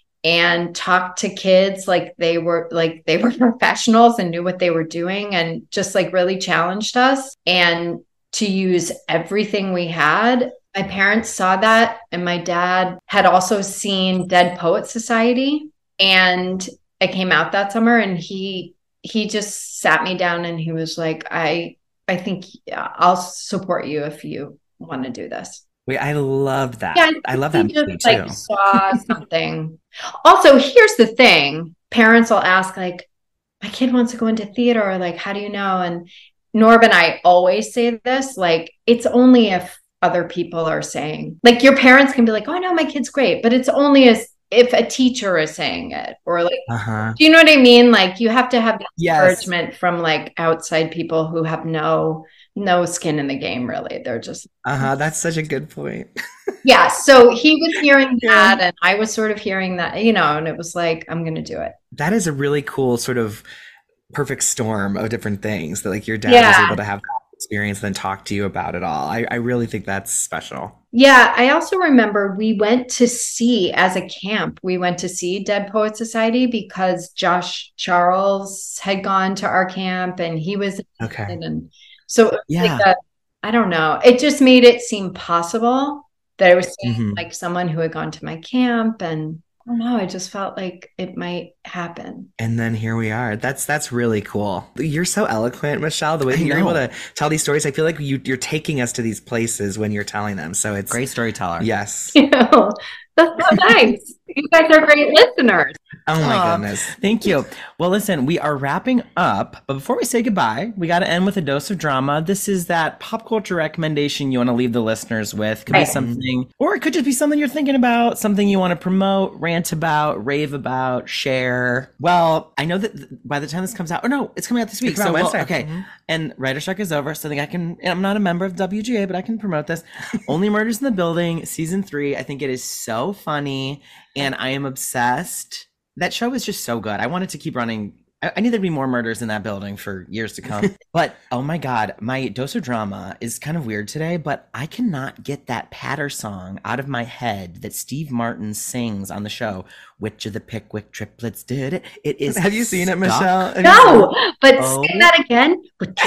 and talked to kids like they were like they were professionals and knew what they were doing, and just like really challenged us and to use everything we had. My parents saw that, and my dad had also seen Dead Poet Society, and I came out that summer, and he he just sat me down and he was like, I I think I'll support you if you want to do this. Wait, I love that. Yeah, I love he that just movie like too. saw something. Also, here's the thing: parents will ask, like, "My kid wants to go into theater," or like, "How do you know?" And Norb and I always say this: like, it's only if other people are saying, like, your parents can be like, "Oh no, my kid's great," but it's only as if a teacher is saying it, or like, Uh-huh. do you know what I mean? Like, you have to have the Yes. encouragement from like outside people who have no no skin in the game, really. They're just Uh-huh. That's such a good point. yeah. So he was hearing Yeah. that, and I was sort of hearing that, you know, and it was like, I'm going to do it. That is a really cool sort of perfect storm of different things that like your dad Yeah. was able to have that experience and then talk to you about it all. I, I really think that's special. Yeah. I also remember we went to see, as a camp, we went to see Dead Poet Society because Josh Charles had gone to our camp and he was Okay. and so it was Yeah. like a, I don't know. It just made it seem possible that I was seeing Mhm. like someone who had gone to my camp, and I don't know. I just felt like it might happen. And then here we are. That's that's really cool. You're so eloquent, Michelle. The way I that you're know. able to tell these stories, I feel like you, you're taking us to these places when you're telling them. So it's Great storyteller. Yes. You know, that's so nice. You guys are great listeners. Oh my Aw, goodness. Thank you. Well, listen, we are wrapping up, but before we say goodbye, we got to end with a dose of drama. This is that pop culture recommendation you want to leave the listeners with. Could be Right. something, or it could just be something you're thinking about, something you want to promote, rant about, rave about, share. Well, I know that th- by the time this comes out, oh no, it's coming out this week. It's out So, well, Wednesday. okay. Mhm. And Writer Strike is over, so I think I can, and I'm not a member of W G A, but I can promote this. Only Murders in the Building, season three. I think it is so funny, and I am obsessed. That show is just so good. I want it to keep running. I, I need there to be more murders in that building for years to come. But oh my God, my dose of drama is kind of weird today, but I cannot get that patter song out of my head that Steve Martin sings on the show. Which of the Pickwick triplets did it? It is. Have you seen it, stuck. Michelle? Have you No, but Oh. say that again.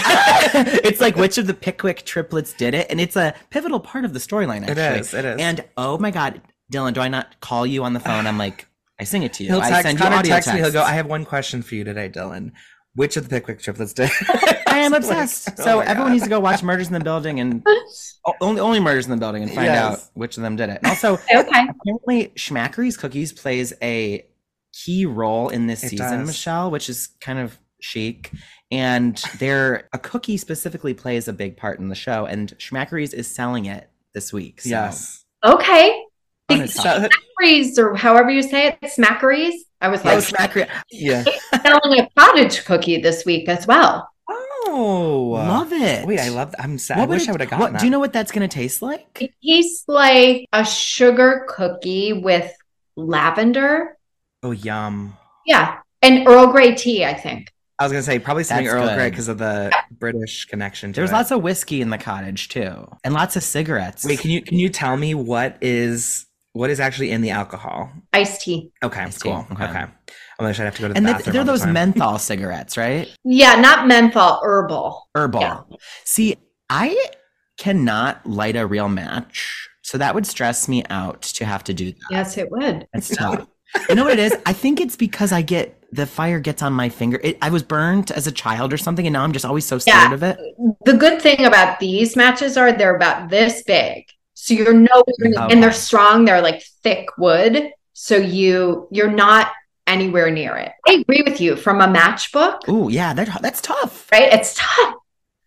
It's like which of the Pickwick triplets did it, and it's a pivotal part of the storyline. It Actually, is, it is. And oh my God, Dylan, do I not call you on the phone? I'm like, I sing it to you. He'll I text, send you Connor audio text me. He'll go, texts. I have one question for you today, Dylan. Which of the Pickwick triplets did? I am Like, obsessed. oh so my everyone God. needs to go watch Murders in the Building and o- only only Murders in the Building and find Yes. out which of them did it. And also, Okay. apparently, Schmackery's Cookies plays a key role in this It season, does. Michelle, which is kind of chic. And their a cookie specifically plays a big part in the show, and Schmackery's is selling it this week. So Yes. Okay. on The its top. So- Smackeries, or however you say it, Smackeries. I was Oh, like Schmackery. yeah. selling a cottage cookie this week as well. Oh. Love it. Wait, I love that. I'm sad. I What would wish it- I would have gotten what- that. Do you know what that's going to taste like? It tastes like a sugar cookie with lavender. Oh, yum. Yeah. And Earl Grey tea, I think. I was going to say probably something That's Earl good. Grey because of the British connection to There's it. lots of whiskey in the cottage too, and lots of cigarettes. Wait, can you can you tell me what is what is actually in the alcohol? Iced tea. Okay, Iced tea, cool. okay. Okay. I'm I'd have to go to the and th- bathroom. they're all the those time. menthol cigarettes, right? Yeah, not menthol, herbal. Herbal. Yeah. See, I cannot light a real match, so that would stress me out to have to do that. Yes, it would. That's tough. You know what it is? I think it's because I get the fire gets on my finger. It, I was burned as a child or something, and now I'm just always so scared Yeah. of it. The good thing about these matches are they're about this big. So you're nowhere near- Okay. and they're strong, they're like thick wood. So you you're not anywhere near it. I agree with you from a matchbook, Ooh, yeah, that, that's tough. right? It's tough.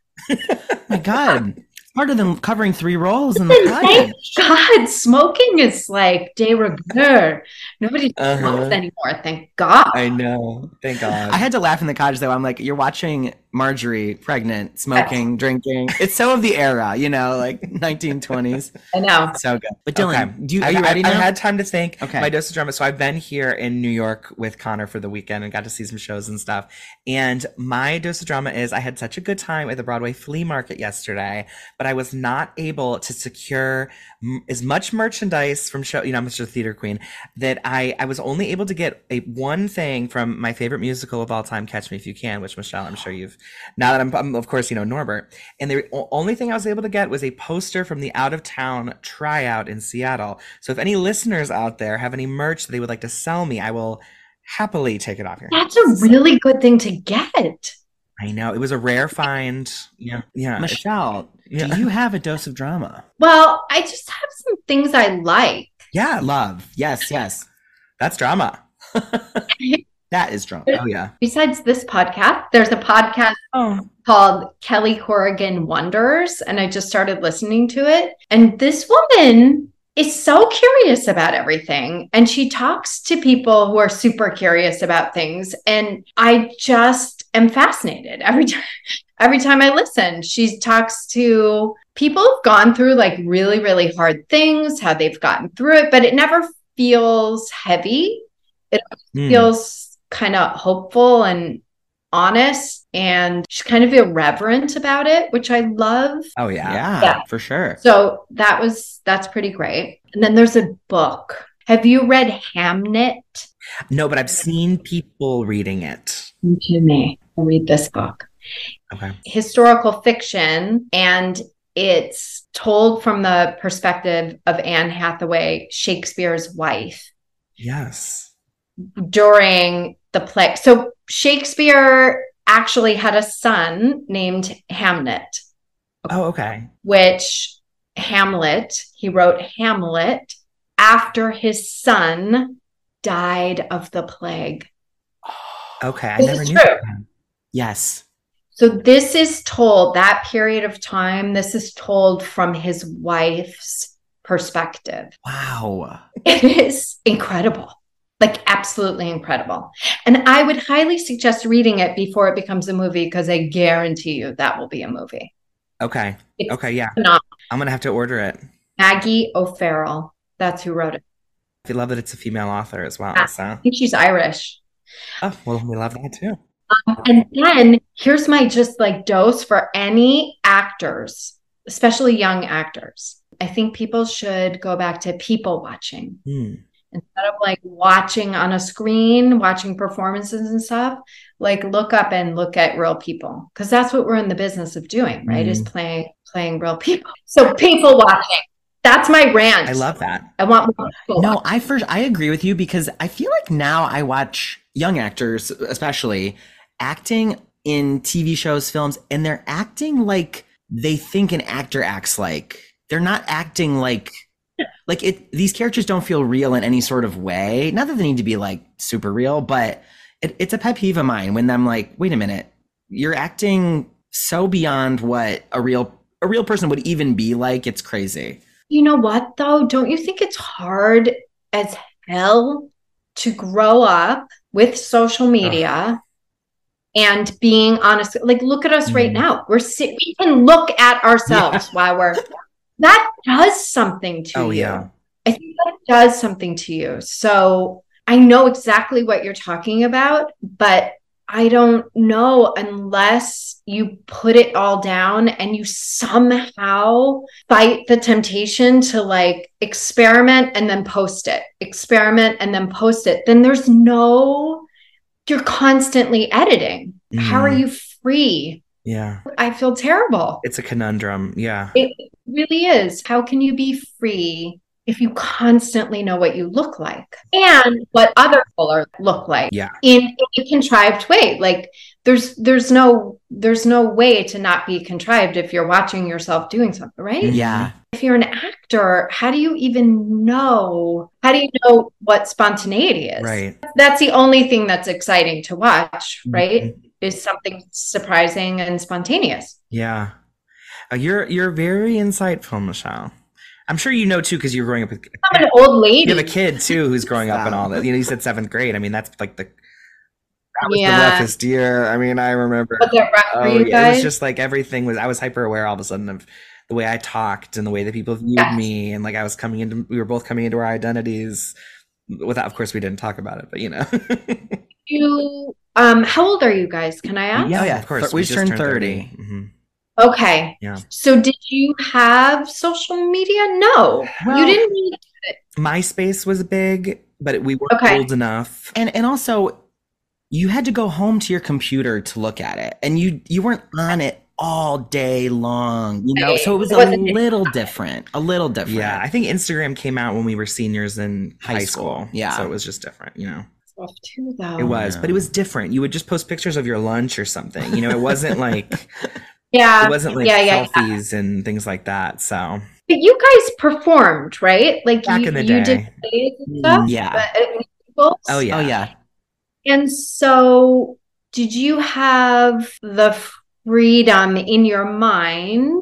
My God, it's harder than covering three rolls in the Thank cottage. God, smoking is like de rigueur. Nobody Uh-huh. smokes anymore, thank God. I know. Thank God. I had to laugh in the cottage though. I'm like, you're watching Marjorie, pregnant, smoking, drinking. It's so of the era, you know, like nineteen twenties. I know. So good. But Dylan, Okay. do you, are I've, you ready I've, now? I've had time to think. Okay. My dose of drama. So I've been here in New York with Connor for the weekend and got to see some shows and stuff. And my dose of drama is I had such a good time at the Broadway flea market yesterday, but I was not able to secure m- as much merchandise from show. You know, I'm such a theater queen that I I was only able to get a one thing from my favorite musical of all time, Catch Me If You Can, which Michelle, I'm sure you've. Now that I'm, I'm of course, you know Norbert. And the o- only thing I was able to get was a poster from the out of town tryout in Seattle. So if any listeners out there have any merch that they would like to sell me, I will happily take it off your That's hands. a really good thing to get. I know it was a rare find. Yeah, yeah. Michelle, Yeah. do you have a dose of drama? Well, I just have some things I like. Yeah, Love. Yes, yes. that's drama. That is drama. Oh yeah. Besides this podcast, there's a podcast Oh, called Kelly Corrigan Wonders, and I just started listening to it. And this woman is so curious about everything, and she talks to people who are super curious about things. And I just am fascinated every time. Every time I listen, she talks to people who've gone through like really, really hard things, how they've gotten through it, but it never feels heavy. It Hmm. feels kind of hopeful and honest, and she's kind of irreverent about it, which I love. Oh yeah. Yeah, Yeah. for sure. So that was that's pretty great. And then there's a book. Have you read Hamnet? No, but I've seen people reading it. To me, I'll read this book. Okay. Historical fiction, and it's told from the perspective of Anne Hathaway, Shakespeare's wife, Yes. during the play. So Shakespeare actually had a son named Hamnet, Oh, okay. which Hamlet, he wrote Hamlet after his son died of the plague. Okay. I This never is knew true. that. Yes. So this is told, that period of time, this is told from his wife's perspective. Wow. It is incredible, like absolutely incredible. And I would highly suggest reading it before it becomes a movie, because I guarantee you that will be a movie. Okay. It's Okay. Yeah. phenomenal. I'm gonna have to order it. Maggie O'Farrell, that's who wrote it. I love that it's a female author as well. Ah. So, I think she's Irish. oh well, we love that too. And then here's my just like dose for any actors, especially young actors. I think people should go back to people watching Hmm. instead of like watching on a screen, watching performances and stuff. Like look up and look at real people, because that's what we're in the business of doing, right? Mhm. Is playing playing real people. So people watching. That's my rant. I love that. I want more people. No, I first I agree with you, because I feel like now I watch young actors, especially, acting in T V shows, films, and they're acting like they think an actor acts like. They're not acting like like it. These characters don't feel real in any sort of way. Not that they need to be like super real, but it, it's a pet peeve of mine when I'm like, wait a minute, you're acting so beyond what a real a real person would even be like. It's crazy. You know what, though? Don't you think it's hard as hell to grow up with social media and being honest? Like, look at us right Mhm. now. We're sit- we can look at ourselves while we're. That does something to Oh you. yeah. I think that does something to you. So I know exactly what you're talking about, but I don't know unless you put it all down and you somehow fight the temptation to like experiment and then post it, experiment and then post it. Then there's no, you're constantly editing. How are Mhm. you free? Yeah. I feel terrible. It's a conundrum. Yeah. It really is. How can you be free if you constantly know what you look like and what other people are look like Yeah. in, in a contrived way? Like there's there's no there's no way to not be contrived if you're watching yourself doing something, right? Mhm. Yeah. If you're an actor, how do you even know? How do you know what spontaneity is? Right. That's the only thing that's exciting to watch, right? Mhm. Is something surprising and spontaneous. Yeah. Uh, you're you're very insightful, Michelle. I'm sure you know too, because you're growing up with. I'm an old lady. You have a kid too who's growing up and all that. You know, you said seventh grade. I mean, that's like the That was Yeah. the roughest year. I mean, I remember. Was it rough for Oh, you yeah, it guys? was just like everything was. I was hyper aware all of a sudden of the way I talked and the way that people viewed Yes. me, and like I was coming into. We were both coming into our identities. Without, of course, we didn't talk about it, but you know. You, um, how old are you guys? Can I ask? Yeah, Oh, yeah. of course. Th- we just turned thirty. Mhm. Okay. Yeah. So did you have social media? No. Well- you didn't need MySpace was big, but we weren't Okay. old enough. And and also, you had to go home to your computer to look at it, and you you weren't on it all day long, you know. So it was It a wasn't- little different, a little different. Yeah, I think Instagram came out when we were seniors in High high, school, school. yeah. So it was just different, you know. stuff too, though. It was, yeah. but it was different. You would just post pictures of your lunch or something. You know, it wasn't like Yeah. it wasn't like yeah, yeah, yeah. selfies and things like that. So But you guys performed, right? Like back you, in the you day. did plays and stuff. Yeah. But, uh, musicals? Oh yeah. Oh yeah. And so, did you have the freedom in your mind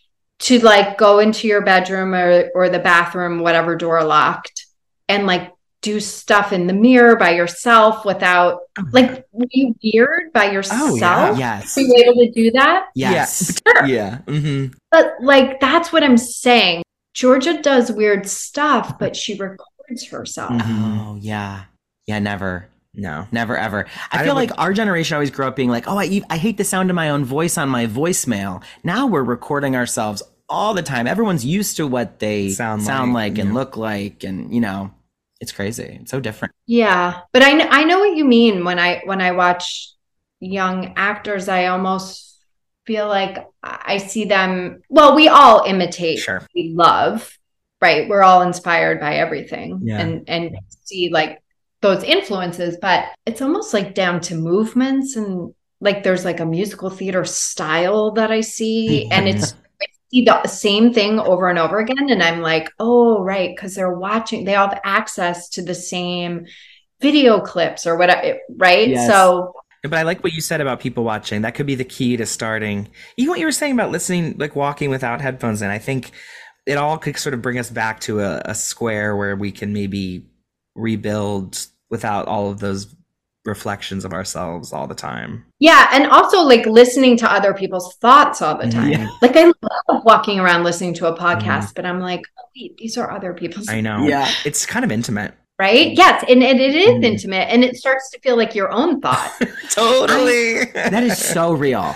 to like go into your bedroom or, or the bathroom, whatever door locked, and like do stuff in the mirror by yourself without like were you weird by yourself? yeah. Yes. Were you able to do that? Yes. Sure. Yeah. hmm But like that's what I'm saying. Georgia does weird stuff, but she records herself. Mhm. Oh yeah. Yeah. Never. No. Never ever. I, I feel would- like our generation always grew up being like, oh, I I hate the sound of my own voice on my voicemail. Now we're recording ourselves all the time. Everyone's used to what they Sound sound, like, like, and yeah. look like, and you know, it's crazy. It's so different. Yeah, but I kn- I know what you mean when I when I watch young actors. I almost feel like I see them. Well, we all imitate. Sure. We love, right? We're all inspired by everything, Yeah. and and see like those influences. But it's almost like down to movements and like there's like a musical theater style that I see, and it's. I see the same thing over and over again, and I'm like, oh, right, because they're watching, they all have access to the same video clips or whatever, right? Yes. So But I like what you said about people watching. That could be the key to starting. Even what you were saying about listening, like walking without headphones in. I think it all could sort of bring us back to a, a square where we can maybe rebuild without all of those reflections of ourselves all the time. yeah, and also like listening to other people's thoughts all the time. Yeah. Like I love walking around listening to a podcast, but I'm like, oh, wait, these are other people's, I know. Yeah. It's kind of intimate. right? Yes, and, and it is Mm. intimate, and it starts to feel like your own thought. Totally. That is so real.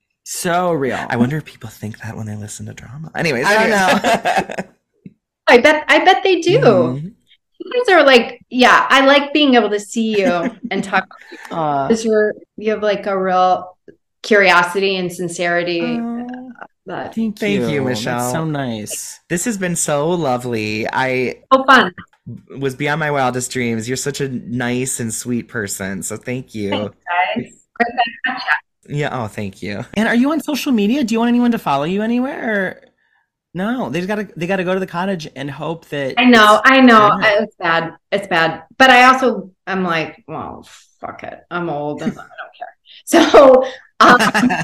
So real. I wonder if people think that when they listen to drama. Anyways, I don't know. I bet I bet they do. Mhm. You guys are like, yeah, I like being able to see you and talk Uh, because you're you have like a real curiosity and sincerity that thank, Thank you, you, Michelle. That's so nice. This has been so lovely. I so fun. was beyond my wildest dreams. You're such a nice and sweet person. So thank you. Guys. Yeah. Oh, thank you. And are you on social media? Do you want anyone to follow you anywhere? Or... No, they just gotta they gotta go to the cottage and hope that. I know, it's- I know. Yeah. I- It's bad. It's bad. But I also I'm like, well, fuck it. I'm old and I don't care. So um,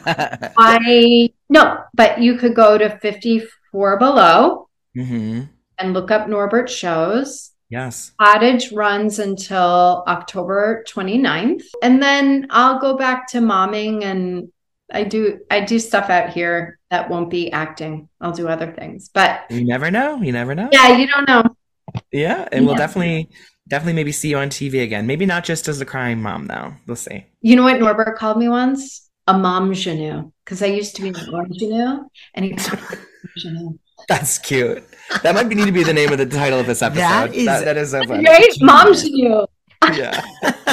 I no, but you could go to fifty-four Below hmm and look up Norbert shows. Yes. Cottage runs until October twenty-ninth. And then I'll go back to momming and I do I do stuff out here that won't be acting. I'll do other things. But You never know. You never know. yeah, you don't know. Yeah. And we'll Yeah. definitely, definitely maybe see you on T V again. Maybe not just as a crying mom, though. We'll see. You know what Norbert called me once? A mom ingenue. Because I used to be an ingenue. And he called me ingenue. That's cute. That might be, need to be the name of the title of this episode. That is- that, that is so funny. Right? Mom ingenue. Yeah.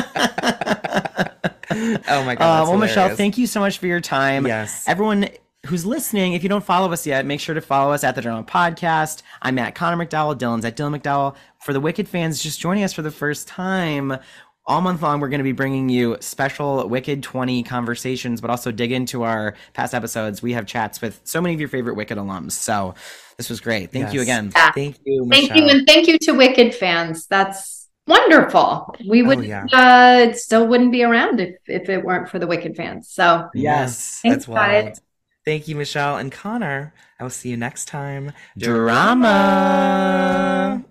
Oh my God. Uh, that's well, Michelle, hilarious. thank you so much for your time. Yes. Everyone who's listening, if you don't follow us yet, make sure to follow us at the Drama Podcast. I'm at Connor McDowell. Dylan's at Dylan McDowell. For the Wicked fans just joining us for the first time, all month long, we're going to be bringing you special Wicked twenty conversations, but also dig into our past episodes. We have chats with so many of your favorite Wicked alums. So this was great. Thank you Yes. again. Yeah. Thank you, Michelle. Thank you. And thank you to Wicked fans. That's wonderful. We would yeah. uh it still wouldn't be around if, if it weren't for the Wicked fans. So Yes. Thanks, That's wild. guys. Thank you, Michelle and Connor. I will see you next time. Drama.